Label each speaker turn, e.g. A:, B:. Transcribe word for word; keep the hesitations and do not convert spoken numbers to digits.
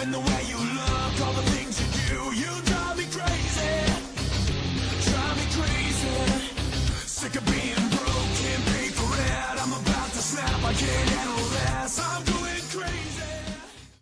A: in the way you look, all the things you do, you